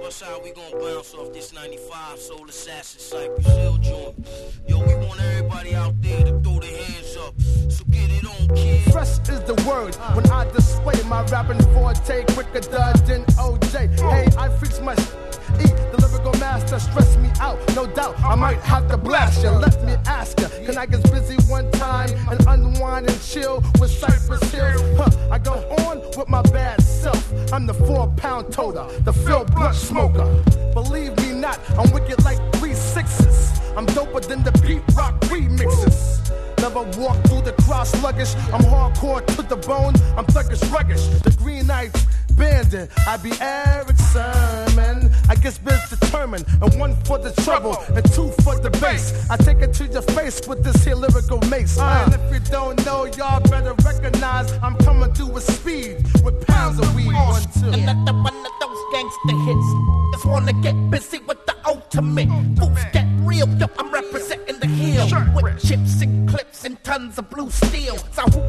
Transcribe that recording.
That's how we gon' bounce off this 95 Soul Assassin Cypress Hill joint. Yo, we want everybody out there to throw their hands up. So get it on, kid. Fresh is the word when I display my rapping forte quicker than OJ. Hey, I freaks my eat the lyrical master, stress me out, no doubt. I might have to blast you. Let me ask you, can I get busy one time and unwind and chill with Cypress Hill? I go on with my bad self. I'm the 4-pound toter, the Phil Blunt smoker. Believe me not, I'm wicked like 3 6s. I'm doper than the beat rock remixes. Never walk through the cross sluggish. I'm hardcore to the bone. I'm thuggish, ruggish. The Green Knight bandit. I be Eric Sermon. I guess biz determined. And 1 for the trouble and 2 for the bass. I take it to your face with this here lyrical mace. And if you don't know, y'all better recognize I'm coming through with speed with pounds of weed. 1, 2. Another one of those gangster hits. Just wanna get busy with the ultimate. Fools get real, yo, I'm representing the hill with chips and clips and tons of blue steel. So who